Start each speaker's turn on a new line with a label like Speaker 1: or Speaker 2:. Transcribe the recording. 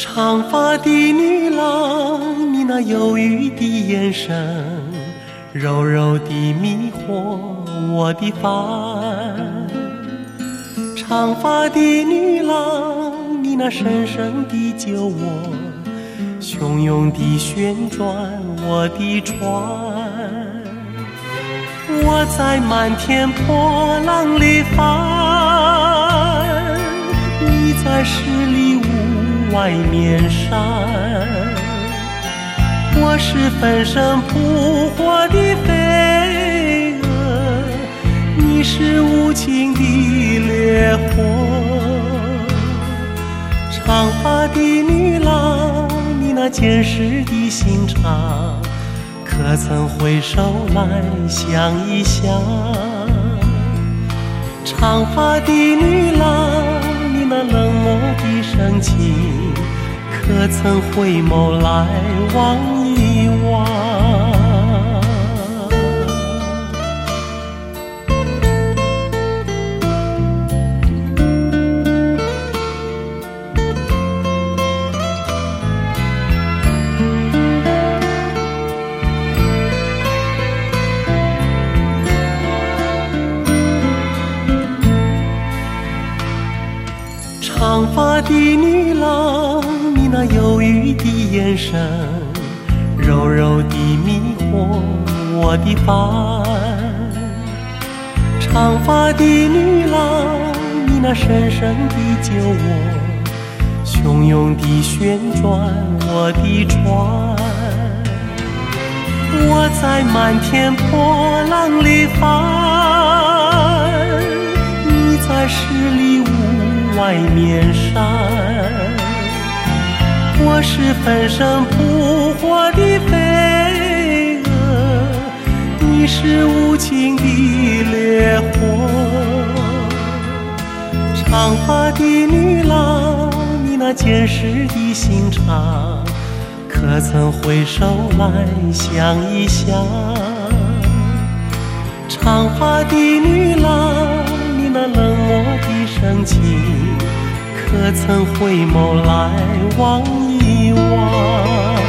Speaker 1: 长发的女郎，你那忧郁的眼神，柔柔地迷惑我的帆。长发的女郎，你那深深地救我，汹涌地旋转我的船。我在漫天波浪里翻，你在十里屋外面闪。我是粉身扑火的飞蛾，你是无情的烈火。长发的女郎，你那坚实的心肠，可曾回首来想一想？长发的女郎，你那冷漠的深情，可曾回眸来望一望？长发的女郎，你那忧郁的眼神，柔柔地迷惑我的帆。长发的女郎，你那深深地救我，汹涌地旋转我的船。我在漫天波浪里翻，你在十里屋外面闪。我是粉身扑火的飞蛾，你是无情的烈火。长发的女郎，你那坚实的心肠，可曾回首来想一想？长发的女郎，你那冷漠的深情，可曾回眸来望一望？